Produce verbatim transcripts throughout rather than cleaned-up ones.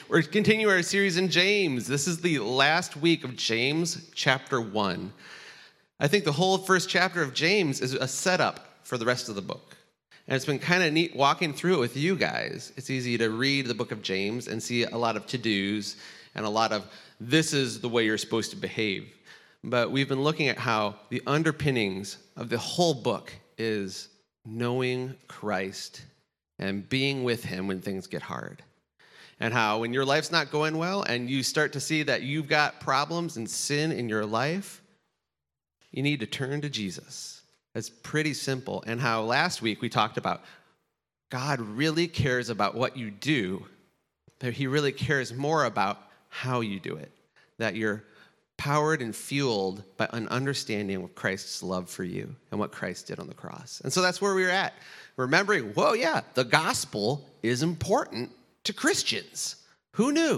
We're continuing our series in James. This is the last week of James chapter one. I think the whole first chapter of James is a setup for the rest of the book. And it's been kind of neat walking through it with you guys. It's easy to read the book of James and see a lot of to-dos and a lot of this is the way you're supposed to behave. But we've been looking at how the underpinnings of the whole book is knowing Christ and being with him when things get hard. And how when your life's not going well and you start to see that you've got problems and sin in your life, you need to turn to Jesus. It's pretty simple. And how last week we talked about God really cares about what you do, but he really cares more about how you do it. That you're powered and fueled by an understanding of Christ's love for you and what Christ did on the cross. And so that's where we're at. Remembering, whoa, yeah, the gospel is important to Christians. Who knew?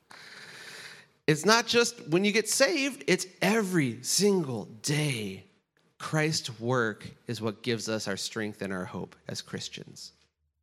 It's not just when you get saved, it's every single day. Christ's work is what gives us our strength and our hope as Christians.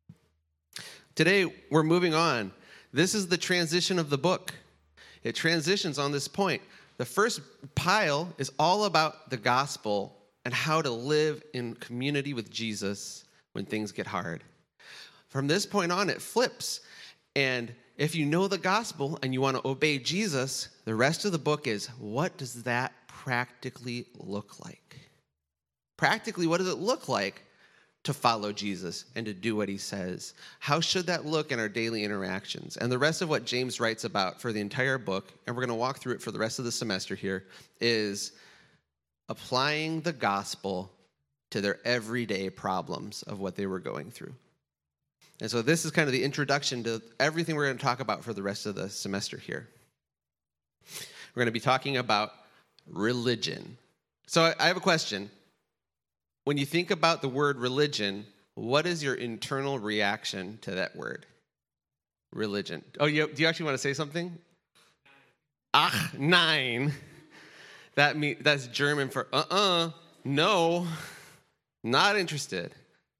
Today, we're moving on. This is the transition of the book. It transitions on this point. The first pile is all about the gospel and how to live in community with Jesus when things get hard. From this point on, it flips. And if you know the gospel and you want to obey Jesus, the rest of the book is, what does that practically look like? Practically, what does it look like to follow Jesus and to do what he says? How should that look in our daily interactions? And the rest of what James writes about for the entire book, and we're going to walk through it for the rest of the semester here, is applying the gospel to their everyday problems of what they were going through. And so this is kind of the introduction to everything we're going to talk about for the rest of the semester here. We're going to be talking about religion. So I have a question. When you think about the word religion, what is your internal reaction to that word? Religion. Oh, you, do you actually want to say something? Ach, nein. That mean, that's German for uh-uh, no, not interested.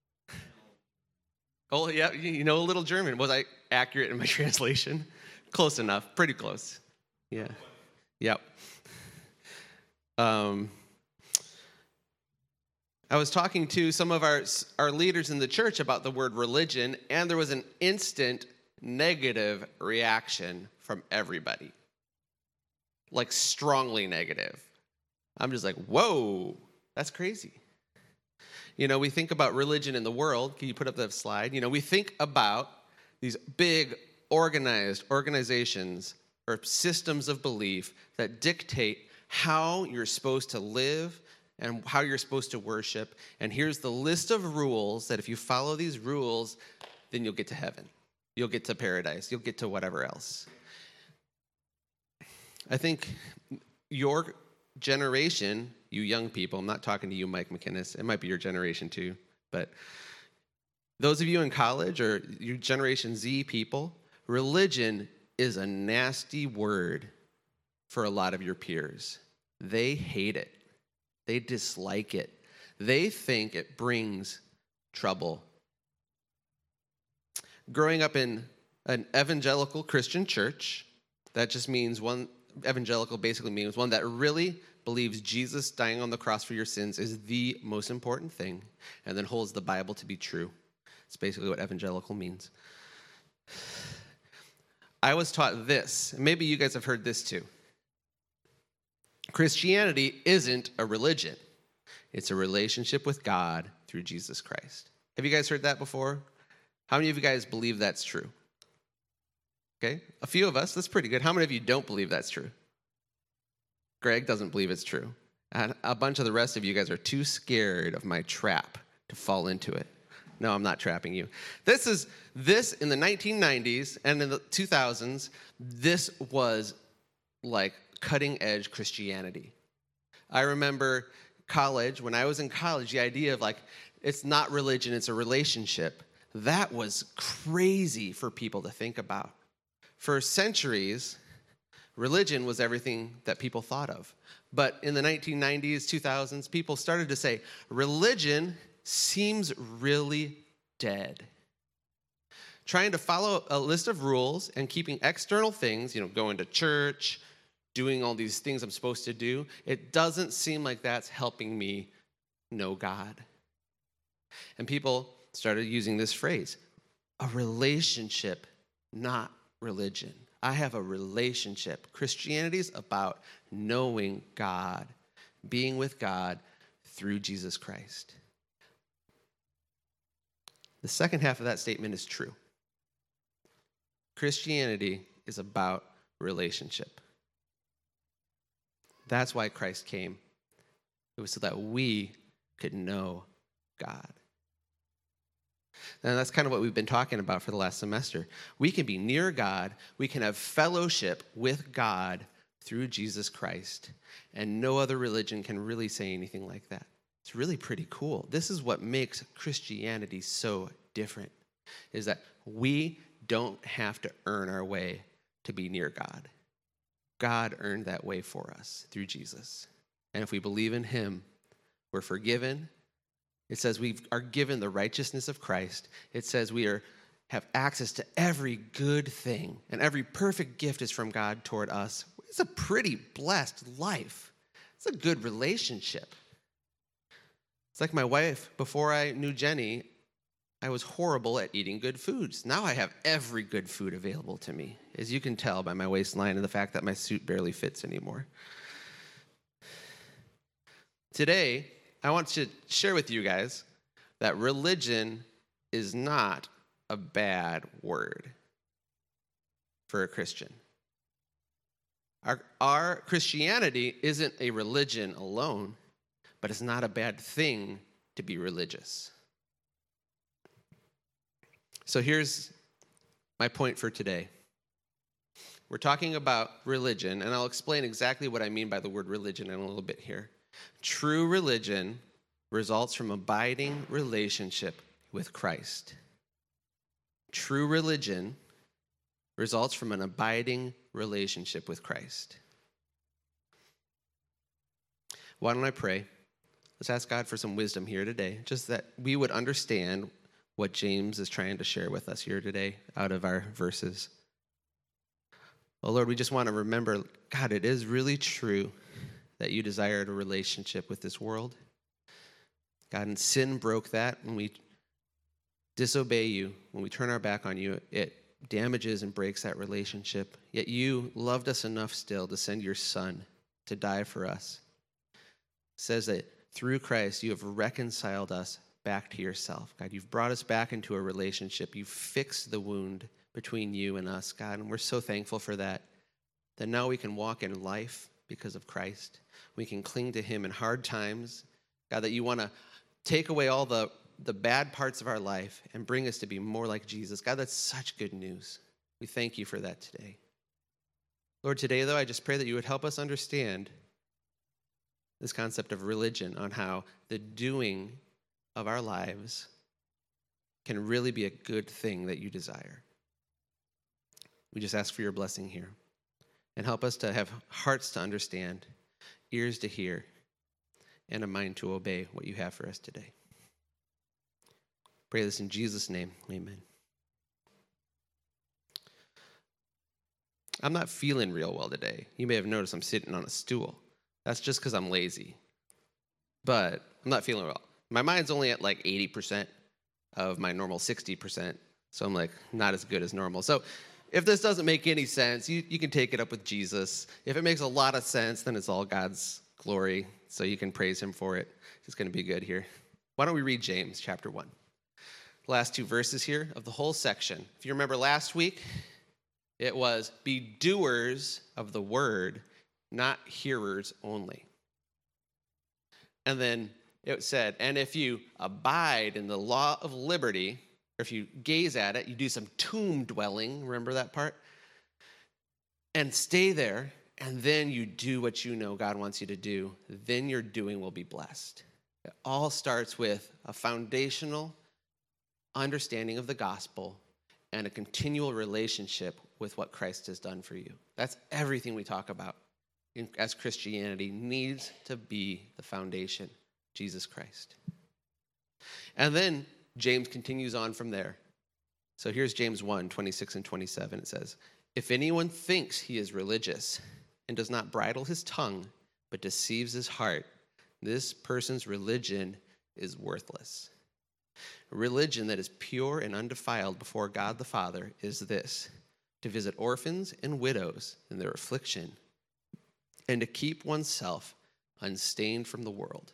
Oh, yeah, you know a little German. Was I accurate in my translation? Close enough. Pretty close. Yeah. Yep. Um, I was talking to some of our, our leaders in the church about the word religion, and there was an instant negative reaction from everybody. Like, strongly negative. I'm just like, whoa, that's crazy. You know, we think about religion in the world. Can you put up that slide? You know, we think about these big, organized organizations or systems of belief that dictate how you're supposed to live and how you're supposed to worship. And here's the list of rules that if you follow these rules, then you'll get to heaven. You'll get to paradise. You'll get to whatever else. I think your generation, you young people, I'm not talking to you, Mike McInnes. It might be your generation too. But those of you in college or you Generation Z people, religion is a nasty word for a lot of your peers. They hate it. They dislike it. They think it brings trouble. Growing up in an evangelical Christian church, that just means one, evangelical basically means one that really believes Jesus dying on the cross for your sins is the most important thing and then holds the Bible to be true. It's basically what evangelical means. I was taught this, and maybe you guys have heard this too. Christianity isn't a religion. It's a relationship with God through Jesus Christ. Have you guys heard that before? How many of you guys believe that's true? Okay, a few of us, that's pretty good. How many of you don't believe that's true? Greg doesn't believe it's true. And a bunch of the rest of you guys are too scared of my trap to fall into it. No, I'm not trapping you. This is, this in the nineteen nineties and in the two thousands, this was like cutting edge Christianity. I remember college, when I was in college, the idea of like, it's not religion, it's a relationship. That was crazy for people to think about. For centuries, religion was everything that people thought of. But in the nineteen nineties, two thousands, people started to say, religion seems really dead. trying to follow a list of rules and keeping external things, you know, going to church, doing all these things I'm supposed to do, it doesn't seem like that's helping me know God. And people started using this phrase, a relationship, not religion. I have a relationship. Christianity is about knowing God, being with God through Jesus Christ. The second half of that statement is true. Christianity is about relationship. That's why Christ came. It was so that we could know God. And that's kind of what we've been talking about for the last semester. We can be near God. We can have fellowship with God through Jesus Christ. And no other religion can really say anything like that. It's really pretty cool. This is what makes Christianity so different, is that we don't have to earn our way to be near God. God earned that way for us through Jesus. And if we believe in him, we're forgiven. It says we are given the righteousness of Christ. It says we are have access to every good thing, and every perfect gift is from God toward us. It's a pretty blessed life. It's a good relationship. It's like my wife. Before I knew Jenny, I was horrible at eating good foods. Now I have every good food available to me, as you can tell by my waistline and the fact that my suit barely fits anymore. Today, I want to share with you guys that religion is not a bad word for a Christian. Our, our Christianity isn't a religion alone, but it's not a bad thing to be religious. So here's my point for today. We're talking about religion, and I'll explain exactly what I mean by the word religion in a little bit here. True religion results from abiding relationship with Christ. True religion results from an abiding relationship with Christ. Why don't I pray? Let's ask God for some wisdom here today, just that we would understand what James is trying to share with us here today out of our verses. Oh Lord, we just want to remember, God, it is really true that you desired a relationship with this world. God, and sin broke that. When we disobey you, when we turn our back on you, it damages and breaks that relationship. Yet you loved us enough still to send your son to die for us. It says that through Christ, you have reconciled us back to yourself. God, you've brought us back into a relationship. You've fixed the wound between you and us, God, and we're so thankful for that, that now we can walk in life because of Christ. We can cling to him in hard times. God, that you want to take away all the, the bad parts of our life and bring us to be more like Jesus. God, that's such good news. We thank you for that today. Lord, today, though, I just pray that you would help us understand this concept of religion, on how the doing of our lives can really be a good thing that you desire. We just ask for your blessing here. And help us to have hearts to understand, ears to hear, and a mind to obey what you have for us today. Pray this in Jesus' name. Amen. I'm not feeling real well today. You may have noticed I'm sitting on a stool. That's just because I'm lazy. But I'm not feeling well. My mind's only at like eighty percent of my normal sixty percent. So I'm like not as good as normal. So if this doesn't make any sense, you, you can take it up with Jesus. If it makes a lot of sense, then it's all God's glory. So you can praise him for it. It's going to be good here. Why don't we read James chapter one? The last two verses here of the whole section. If you remember last week, it was be doers of the word, not hearers only. And then it said, and if you abide in the law of liberty, or if you gaze at it, you do some tomb dwelling, remember that part? And stay there, and then you do what you know God wants you to do, then your doing will be blessed. It all starts with a foundational understanding of the gospel and a continual relationship with what Christ has done for you. That's everything we talk about in, as Christianity needs to be the foundation, Jesus Christ. And then James continues on from there, So here's James one, twenty-six and twenty-seven. It says, if anyone thinks he is religious and does not bridle his tongue, but deceives his heart, this person's religion is worthless. A religion that is pure and undefiled before God the Father is this: to visit orphans and widows in their affliction, and to keep oneself unstained from the world.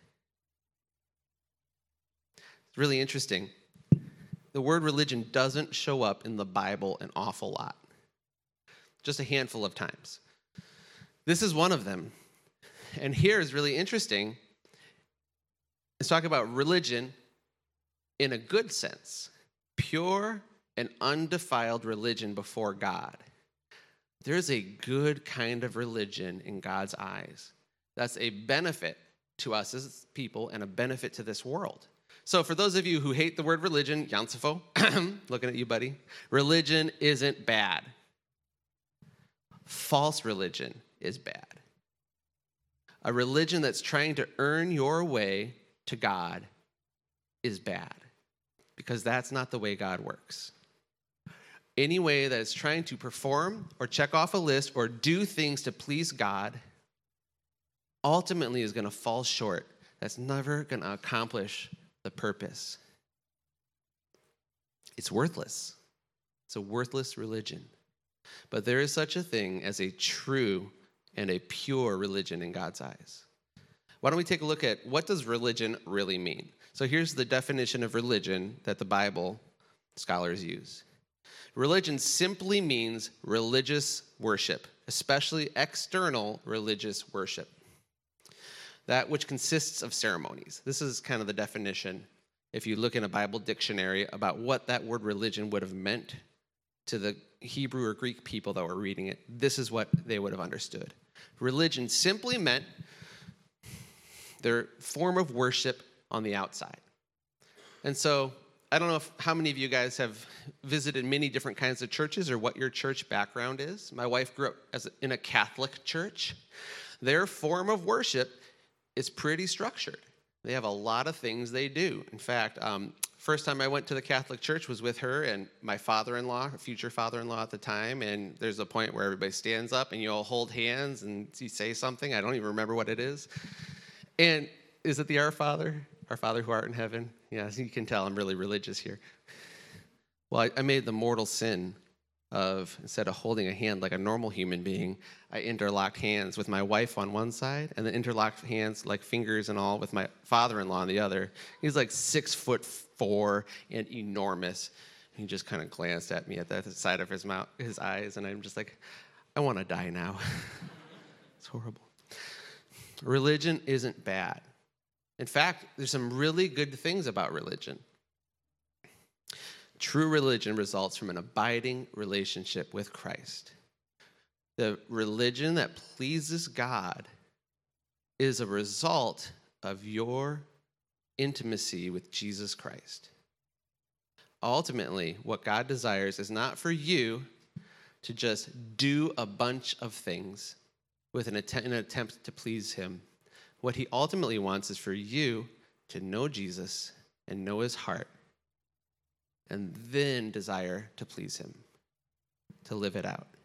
It's really interesting. The word religion doesn't show up in the Bible an awful lot, just a handful of times. This is one of them. And here is really interesting. Let's talk about religion in a good sense. Pure and undefiled religion before God. There's a good kind of religion in God's eyes. That's a benefit to us as people and a benefit to this world. So for those of you who hate the word religion, Yansifo, looking at you, buddy, religion isn't bad. False religion is bad. A religion that's trying to earn your way to God is bad, because that's not the way God works. Any way that is trying to perform or check off a list or do things to please God ultimately is going to fall short. That's never going to accomplish the purpose. It's worthless. It's a worthless religion. But there is such a thing as a true and a pure religion in God's eyes. Why don't we take a look at what does religion really mean? So here's the definition of religion that the Bible scholars use. Religion simply means religious worship, especially external religious worship. That which consists of ceremonies. This is kind of the definition, if you look in a Bible dictionary, about what that word religion would have meant to the Hebrew or Greek people that were reading it. This is what they would have understood. Religion simply meant their form of worship on the outside. And so, I don't know if, how many of you guys have visited many different kinds of churches or what your church background is. My wife grew up as a, in a Catholic church. Their form of worship is pretty structured. They have a lot of things they do. In fact, um, first time I went to the Catholic church was with her and my father-in-law, future father-in-law at the time, and there's a point where everybody stands up and you all hold hands and you say something. I don't even remember what it is. And is it the Our Father? Our Father who art in heaven? Yeah, you can tell I'm really religious here. Well, I, I made the mortal sin of, instead of holding a hand like a normal human being, I interlocked hands with my wife on one side and then interlocked hands, like fingers and all, with my father-in-law on the other. He's like six foot four and enormous. He just kind of glanced at me at the side of his mouth, his eyes, and I'm just like, I want to die now. It's horrible. Religion isn't bad. In fact, there's some really good things about religion. True religion results from an abiding relationship with Christ. The religion that pleases God is a result of your intimacy with Jesus Christ. Ultimately, what God desires is not for you to just do a bunch of things with an attempt, an attempt to please him. What he ultimately wants is for you to know Jesus and know his heart, and then desire to please him, to live it out.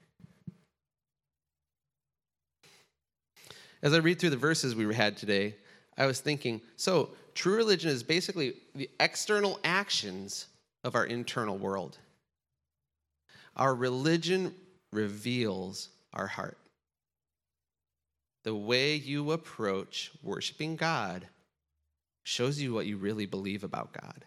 As I read through the verses we had today, I was thinking, so true religion is basically the external actions of our internal world. Our religion reveals our heart. The way you approach worshiping God shows you what you really believe about God.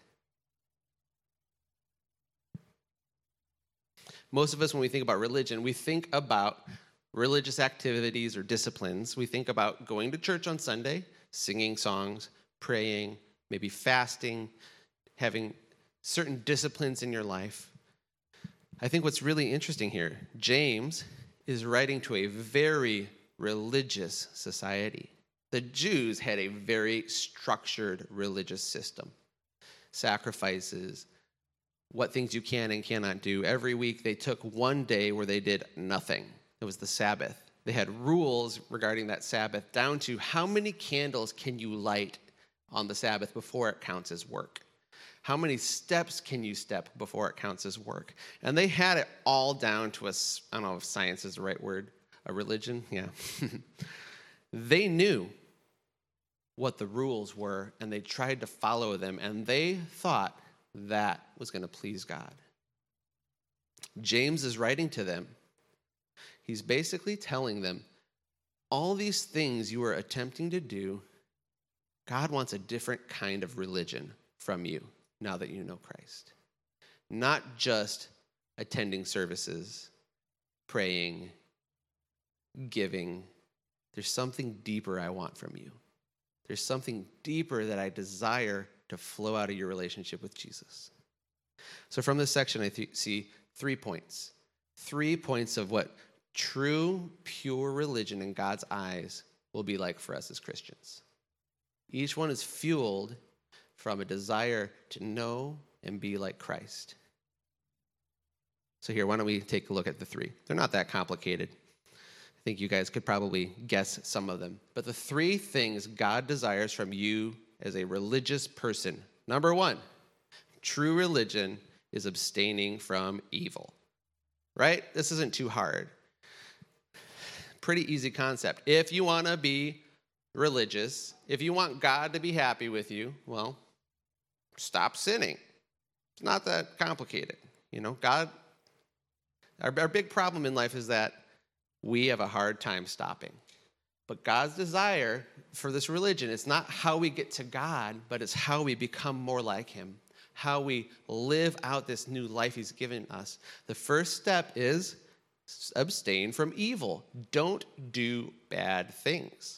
Most of us, when we think about religion, we think about religious activities or disciplines. We think about going to church on Sunday, singing songs, praying, maybe fasting, having certain disciplines in your life. I think what's really interesting here, James is writing to a very religious society. The Jews had a very structured religious system. Sacrifices, what things you can and cannot do. Every week they took one day where they did nothing. It was the Sabbath. They had rules regarding that Sabbath down to how many candles can you light on the Sabbath before it counts as work. How many steps can you step before it counts as work? And they had it all down to a, I don't know if science is the right word, a religion, yeah. They knew what the rules were, and they tried to follow them, and they thought that was going to please God. James is writing to them. He's basically telling them, all these things you are attempting to do, God wants a different kind of religion from you now that you know Christ. Not just attending services, praying, giving. There's something deeper I want from you. There's something deeper that I desire to flow out of your relationship with Jesus. So from this section, I th- see three points. Three points of what true, pure religion in God's eyes will be like for us as Christians. Each one is fueled from a desire to know and be like Christ. So here, why don't we take a look at the three? They're not that complicated. I think you guys could probably guess some of them. But the three things God desires from you as a religious person. Number one, true religion is abstaining from evil. Right? This isn't too hard. Pretty easy concept. If you want to be religious, if you want God to be happy with you, well, stop sinning. It's not that complicated. You know, God, our, our big problem in life is that we have a hard time stopping. But God's desire for this religion, it's not how we get to God, but it's how we become more like him, how we live out this new life he's given us. The first step is abstain from evil. Don't do bad things.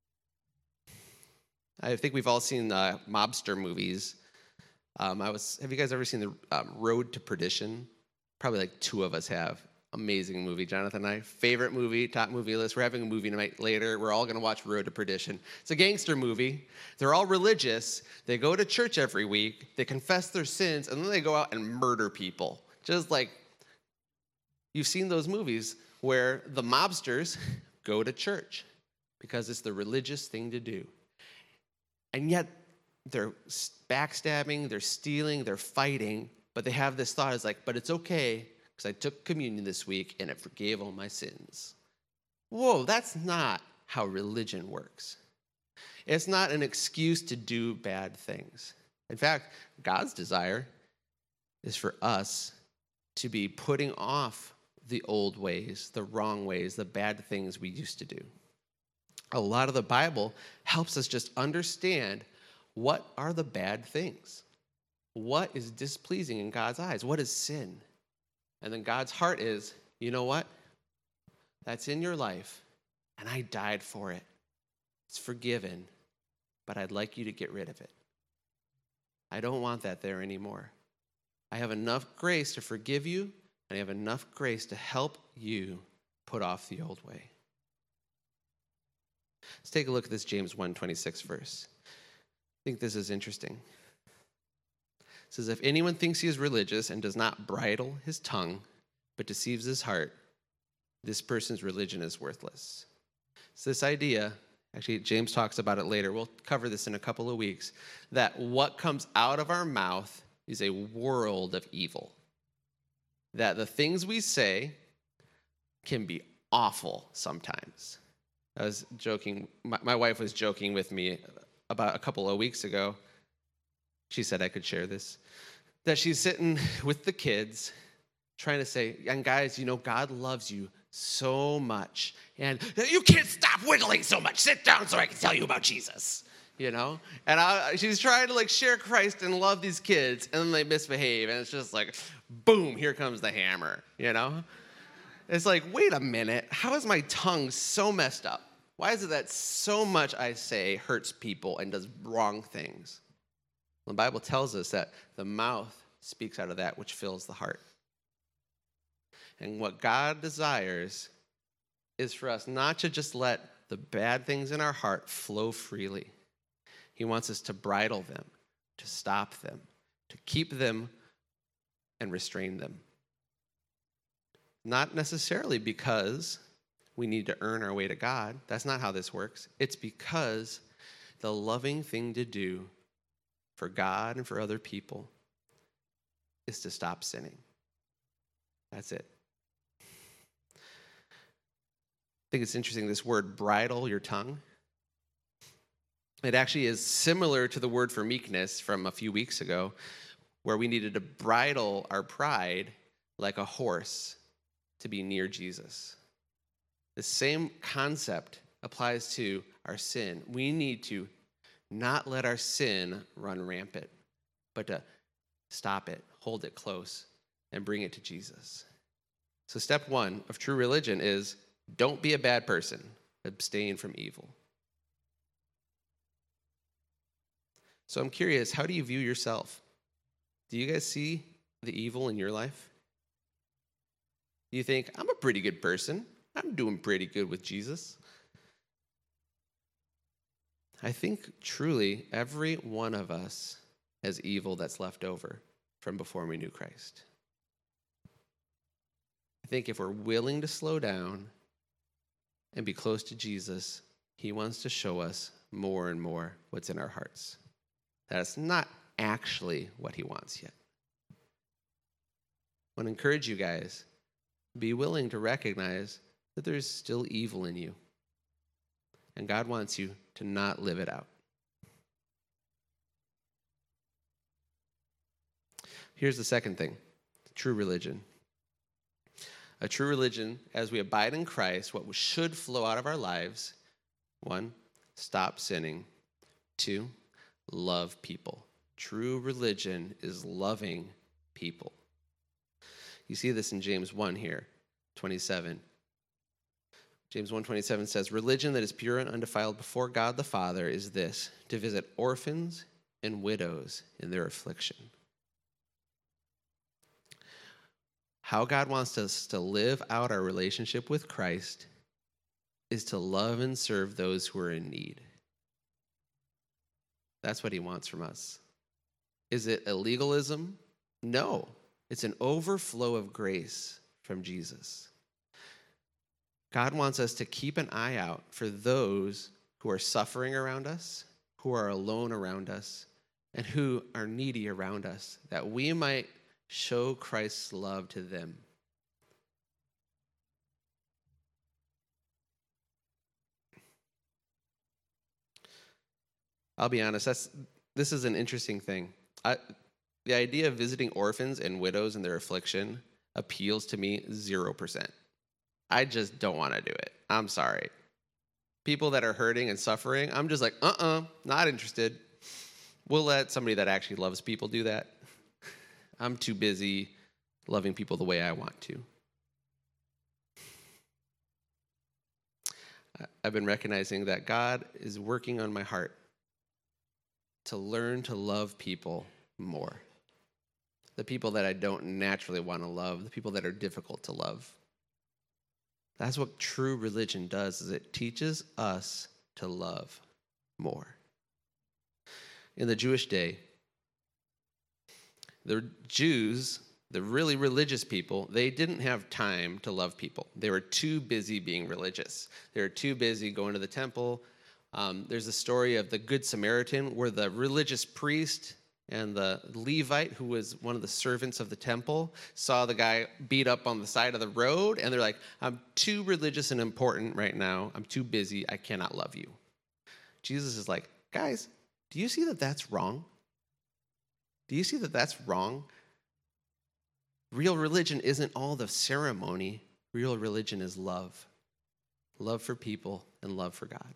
I think we've all seen uh, mobster movies. Um, I was. Have you guys ever seen the um, Road to Perdition? Probably like two of us have. Amazing movie, Jonathan and I. Favorite movie, top movie list. We're having a movie night later. We're all going to watch Road to Perdition. It's a gangster movie. They're all religious. They go to church every week. They confess their sins, and then they go out and murder people. Just like you've seen those movies where the mobsters go to church because it's the religious thing to do. And yet they're backstabbing, they're stealing, they're fighting, but they have this thought, it's like, but it's okay because I took communion this week and it forgave all my sins. Whoa, that's not how religion works. It's not an excuse to do bad things. In fact, God's desire is for us to be putting off the old ways, the wrong ways, the bad things we used to do. A lot of the Bible helps us just understand what are the bad things. What is displeasing in God's eyes? What is sin? And then God's heart is, you know what? That's in your life, and I died for it. It's forgiven, but I'd like you to get rid of it. I don't want that there anymore. I have enough grace to forgive you, and I have enough grace to help you put off the old way. Let's take a look at this James one twenty-six verse. I think this is interesting. It says, if anyone thinks he is religious and does not bridle his tongue, but deceives his heart, this person's religion is worthless. So this idea, actually James talks about it later, we'll cover this in a couple of weeks, that what comes out of our mouth is a world of evil. That the things we say can be awful sometimes. I was joking, my, my wife was joking with me about a couple of weeks ago. She said I could share this. That she's sitting with the kids trying to say, and guys, you know, God loves you so much. And you can't stop wiggling so much. Sit down so I can tell you about Jesus. You know? And I, she's trying to like share Christ and love these kids, and then they misbehave. And it's just like, boom, here comes the hammer. You know? It's like, wait a minute. How is my tongue so messed up? Why is it that so much I say hurts people and does wrong things? The Bible tells us that the mouth speaks out of that which fills the heart. And what God desires is for us not to just let the bad things in our heart flow freely. He wants us to bridle them, to stop them, to keep them and restrain them. Not necessarily because we need to earn our way to God. That's not how this works. It's because the loving thing to do for God and for other people is to stop sinning. That's it. I think it's interesting, this word, bridle your tongue. It actually is similar to the word for meekness from a few weeks ago, where we needed to bridle our pride like a horse to be near Jesus. The same concept applies to our sin. We need to not let our sin run rampant, but to stop it, hold it close, and bring it to Jesus. So step one of true religion is don't be a bad person. Abstain from evil. So I'm curious, how do you view yourself? Do you guys see the evil in your life? Do you think, I'm a pretty good person. I'm doing pretty good with Jesus? I think truly every one of us has evil that's left over from before we knew Christ. I think if we're willing to slow down and be close to Jesus, he wants to show us more and more what's in our hearts. That's not actually what he wants yet. I want to encourage you guys, be willing to recognize that there's still evil in you. And God wants you to not live it out. Here's the second thing, true religion. A true religion, as we abide in Christ, what should flow out of our lives, one, stop sinning. Two, love people. True religion is loving people. You see this in James one here, twenty-seven. James one twenty-seven says, religion that is pure and undefiled before God the Father is this, to visit orphans and widows in their affliction. How God wants us to live out our relationship with Christ is to love and serve those who are in need. That's what he wants from us. Is it a legalism? No. It's an overflow of grace from Jesus. God wants us to keep an eye out for those who are suffering around us, who are alone around us, and who are needy around us, that we might show Christ's love to them. I'll be honest, that's, this is an interesting thing. I, the idea of visiting orphans and widows in their affliction appeals to me zero percent. I just don't want to do it. I'm sorry. People that are hurting and suffering, I'm just like, uh-uh, not interested. We'll let somebody that actually loves people do that. I'm too busy loving people the way I want to. I've been recognizing that God is working on my heart to learn to love people more. The people that I don't naturally want to love, the people that are difficult to love. That's what true religion does, is it teaches us to love more. In the Jewish day, the Jews, the really religious people, they didn't have time to love people. They were too busy being religious. They were too busy going to the temple. Um, there's a story of the Good Samaritan where the religious priest and the Levite, who was one of the servants of the temple, saw the guy beat up on the side of the road, and they're like, I'm too religious and important right now. I'm too busy. I cannot love you. Jesus is like, guys, do you see that that's wrong? Do you see that that's wrong? Real religion isn't all the ceremony. Real religion is love. Love for people and love for God.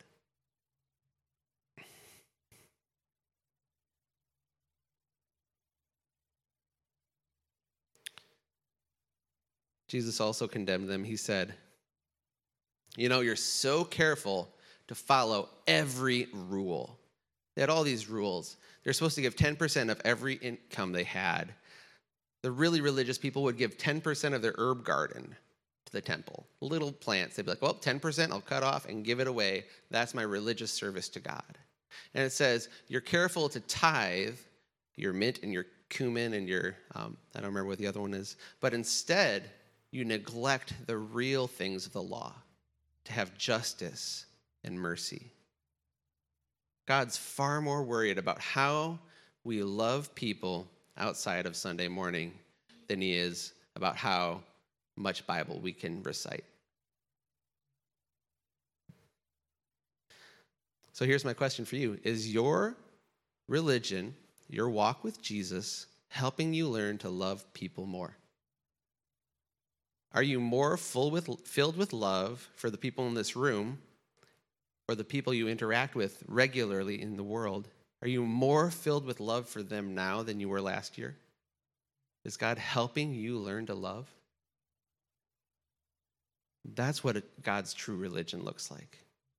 Jesus also condemned them. He said, you know, you're so careful to follow every rule. They had all these rules. They're supposed to give ten percent of every income they had. The really religious people would give ten percent of their herb garden to the temple. Little plants. They'd be like, well, ten percent I'll cut off and give it away. That's my religious service to God. And it says, you're careful to tithe your mint and your cumin and your, um, I don't remember what the other one is, but instead you neglect the real things of the law, to have justice and mercy. God's far more worried about how we love people outside of Sunday morning than he is about how much Bible we can recite. So here's my question for you. Is your religion, your walk with Jesus, helping you learn to love people more? Are you more full with, filled with love for the people in this room or the people you interact with regularly in the world? Are you more filled with love for them now than you were last year? Is God helping you learn to love? That's what God's true religion looks like.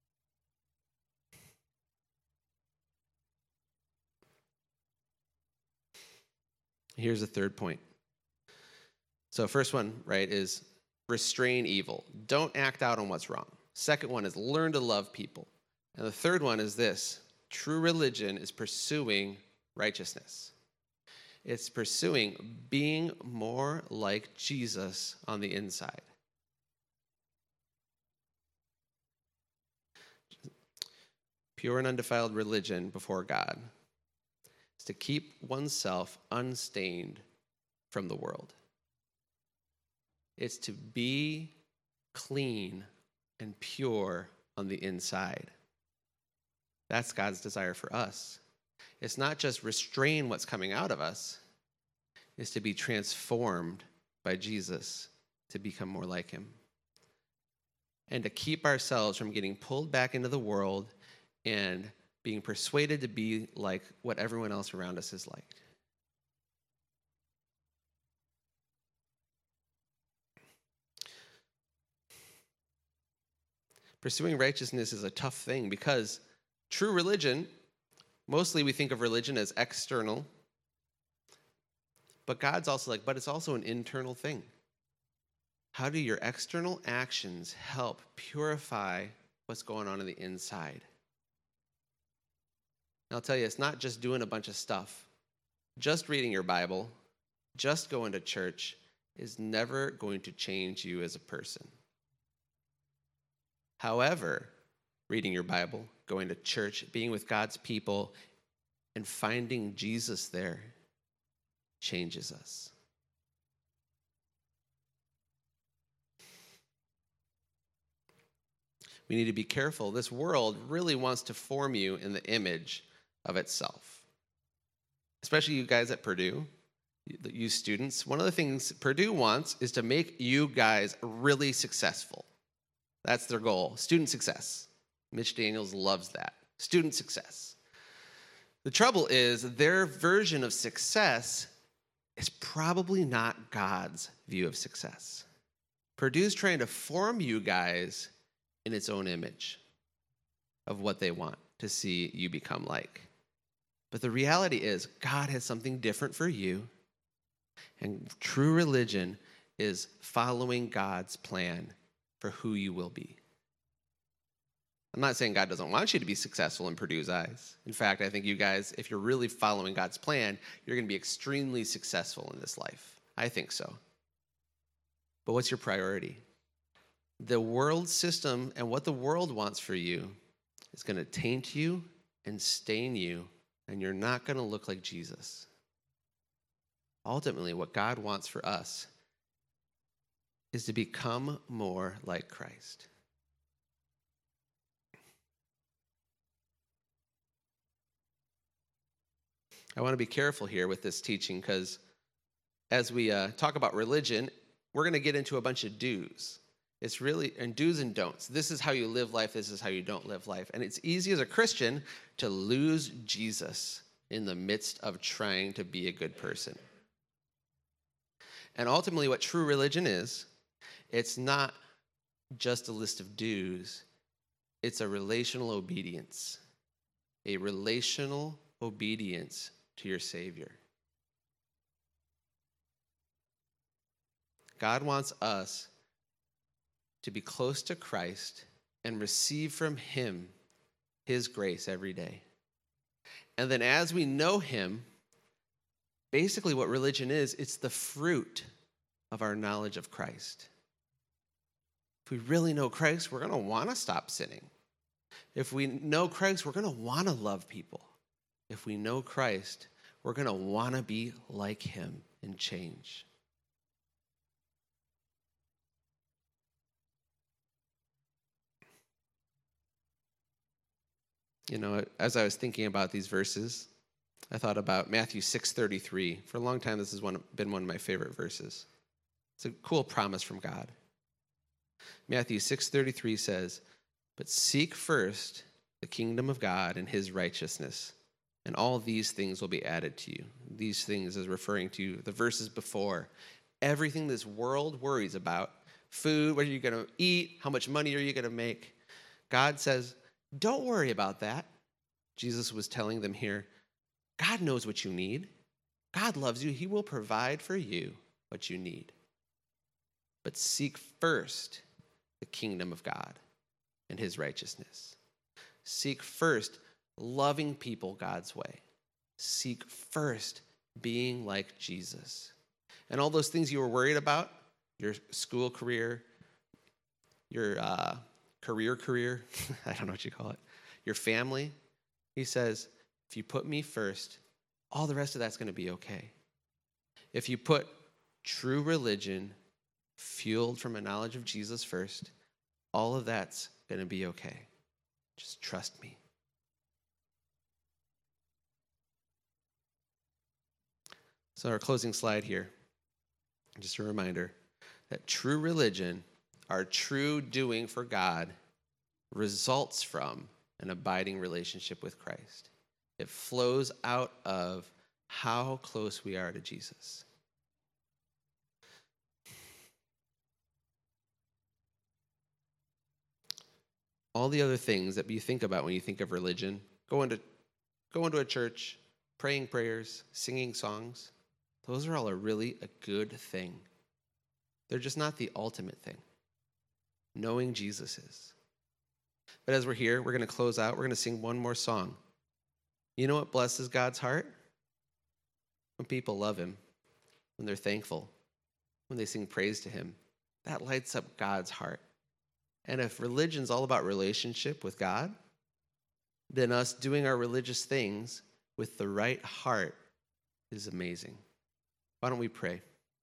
Here's the third point. So first one, right, is restrain evil. Don't act out on what's wrong. Second one is learn to love people. And the third one is this. True religion is pursuing righteousness. It's pursuing being more like Jesus on the inside. Pure and undefiled religion before God is to keep oneself unstained from the world. It's to be clean and pure on the inside. That's God's desire for us. It's not just restrain what's coming out of us. It's to be transformed by Jesus to become more like him. And to keep ourselves from getting pulled back into the world and being persuaded to be like what everyone else around us is like. Pursuing righteousness is a tough thing because true religion, mostly we think of religion as external, but God's also like, but it's also an internal thing. How do your external actions help purify what's going on in the inside? And I'll tell you, it's not just doing a bunch of stuff. Just reading your Bible, just going to church is never going to change you as a person. However, reading your Bible, going to church, being with God's people, and finding Jesus there changes us. We need to be careful. This world really wants to form you in the image of itself. Especially you guys at Purdue, you students. One of the things Purdue wants is to make you guys really successful. That's their goal, student success. Mitch Daniels loves that, student success. The trouble is their version of success is probably not God's view of success. Purdue's trying to form you guys in its own image of what they want to see you become like. But the reality is God has something different for you, and true religion is following God's plan for who you will be. I'm not saying God doesn't want you to be successful in Purdue's eyes. In fact, I think you guys, if you're really following God's plan, you're going to be extremely successful in this life. I think so. But what's your priority? The world system and what the world wants for you is going to taint you and stain you, and you're not going to look like Jesus. Ultimately, what God wants for us is to become more like Christ. I want to be careful here with this teaching because as we uh, talk about religion, we're going to get into a bunch of do's. It's really, and do's and don'ts. This is how you live life. This is how you don't live life. And it's easy as a Christian to lose Jesus in the midst of trying to be a good person. And ultimately what true religion is, it's not just a list of do's. It's a relational obedience. A relational obedience to your Savior. God wants us to be close to Christ and receive from him his grace every day. And then as we know him, basically what religion is, it's the fruit of our knowledge of Christ. If we really know Christ, we're going to want to stop sinning. If we know Christ, we're going to want to love people. If we know Christ, we're going to want to be like him and change. You know, as I was thinking about these verses, I thought about Matthew six thirty-three. For a long time, this has one, been one of my favorite verses. It's a cool promise from God. Matthew six thirty-three says, "But seek first the kingdom of God and his righteousness, and all these things will be added to you." These things is referring to the verses before. Everything this world worries about, food, what are you going to eat, how much money are you going to make? God says, don't worry about that. Jesus was telling them here, God knows what you need. God loves you. He will provide for you what you need. But seek first the kingdom of God and his righteousness. Seek first loving people God's way. Seek first being like Jesus. And all those things you were worried about, your school career, your uh, career career, I don't know what you call it, your family, he says, if you put me first, all the rest of that's going to be okay. If you put true religion fueled from a knowledge of Jesus first, all of that's going to be okay. Just trust me. So our closing slide here, just a reminder that true religion, our true doing for God, results from an abiding relationship with Christ. It flows out of how close we are to Jesus. All the other things that you think about when you think of religion, going to, going to a church, praying prayers, singing songs, those are all a really a good thing. They're just not the ultimate thing. Knowing Jesus is. But as we're here, we're going to close out. We're going to sing one more song. You know what blesses God's heart? When people love him, when they're thankful, when they sing praise to him. That lights up God's heart. And if religion's all about relationship with God, then us doing our religious things with the right heart is amazing. Why don't we pray?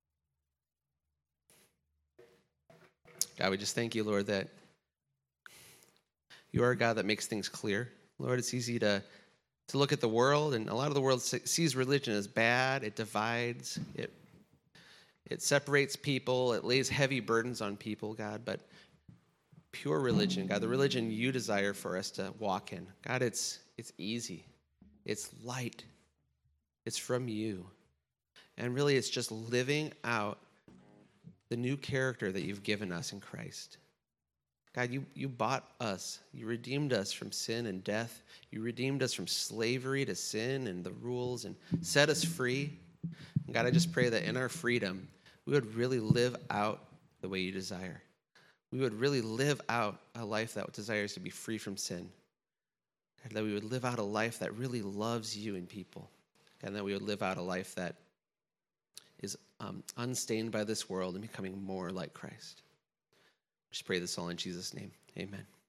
God, we just thank you, Lord, that you are a God that makes things clear. Lord, it's easy to, to look at the world, and a lot of the world sees religion as bad. It divides. It, it separates people. It lays heavy burdens on people, God. But pure religion, God, the religion you desire for us to walk in, God, it's it's easy. It's light. It's from you. And really, it's just living out the new character that you've given us in Christ. God, you, you bought us. You redeemed us from sin and death. You redeemed us from slavery to sin and the rules and set us free. And God, I just pray that in our freedom, we would really live out the way you desire. We would really live out a life that desires to be free from sin. God, that we would live out a life that really loves you and people. And that we would live out a life that is um, unstained by this world and becoming more like Christ. Just pray this all in Jesus' name. Amen.